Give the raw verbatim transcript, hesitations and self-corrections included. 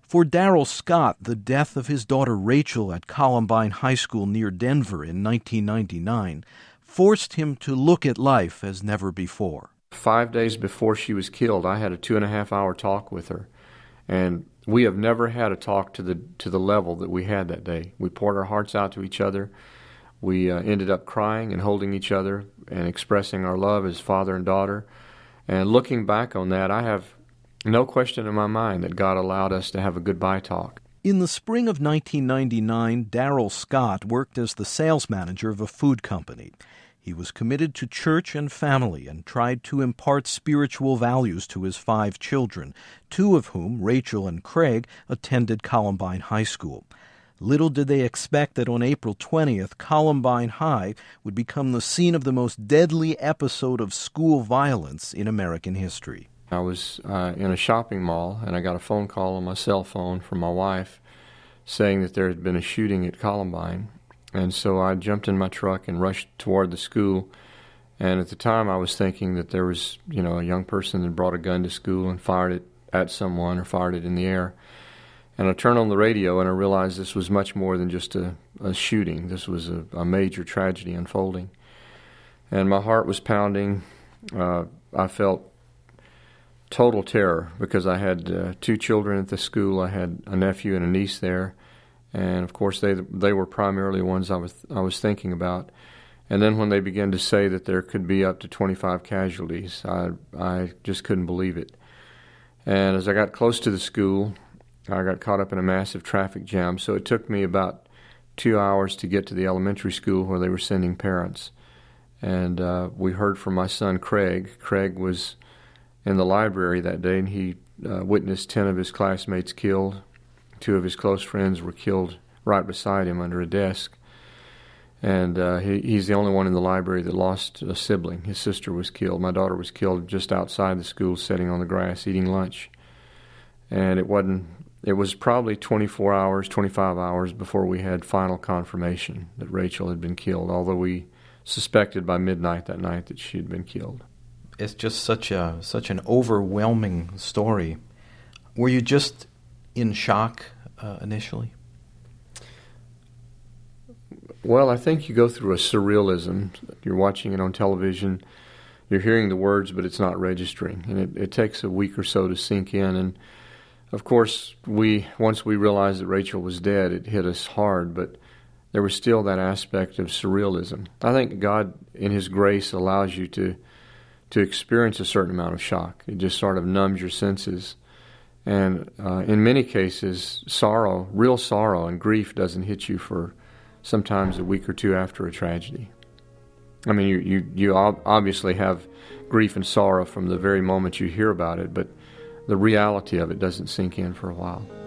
For Darrell Scott, the death of his daughter Rachel at Columbine High School near Denver in nineteen ninety-nine forced him to look at life as never before. Five days before she was killed, I had a two and a half hour talk with her, and we have never had a talk to the to the level that we had that day. We poured our hearts out to each other. We uh, ended up crying and holding each other and expressing our love as father and daughter. And looking back on that, I have no question in my mind that God allowed us to have a goodbye talk. In the spring of nineteen ninety-nine, Darrell Scott worked as the sales manager of a food company. He was committed to church and family and tried to impart spiritual values to his five children, two of whom, Rachel and Craig, attended Columbine High School. Little did they expect that on April twentieth, Columbine High would become the scene of the most deadly episode of school violence in American history. I was uh, in a shopping mall, and I got a phone call on my cell phone from my wife saying that there had been a shooting at Columbine. And so I jumped in my truck and rushed toward the school. And at the time, I was thinking that there was, you know, a young person that brought a gun to school and fired it at someone or fired it in the air. And I turned on the radio, and I realized this was much more than just a, a shooting. This was a, a major tragedy unfolding. And my heart was pounding. Uh, I felt total terror because I had uh, two children at the school. I had a nephew and a niece there, and of course they they were primarily ones I was I was thinking about. And then when they began to say that there could be up to twenty-five casualties, I I just couldn't believe it. And as I got close to the school, I got caught up in a massive traffic jam. So it took me about two hours to get to the elementary school where they were sending parents. And uh, we heard from my son Craig. Craig was in the library that day, and he uh, witnessed ten of his classmates killed. Two of his close friends were killed right beside him under a desk. And uh, he, he's the only one in the library that lost a sibling. His sister was killed. My daughter was killed just outside the school, sitting on the grass, eating lunch. And it wasn't, it was probably twenty-four hours, twenty-five hours before we had final confirmation that Rachel had been killed, although we suspected by midnight that night that she had been killed. It's just such a such an overwhelming story. Were you just in shock uh, initially? Well, I think you go through a surrealism. You're watching it on television, you're hearing the words, but it's not registering, and it, it takes a week or so to sink in. And of course, we once we realized that Rachel was dead, it hit us hard, but there was still that aspect of surrealism. I think God, in His grace, allows you to to experience a certain amount of shock. It just sort of numbs your senses. And uh, in many cases, sorrow, real sorrow and grief doesn't hit you for sometimes a week or two after a tragedy. I mean, you, you, you obviously have grief and sorrow from the very moment you hear about it, but the reality of it doesn't sink in for a while.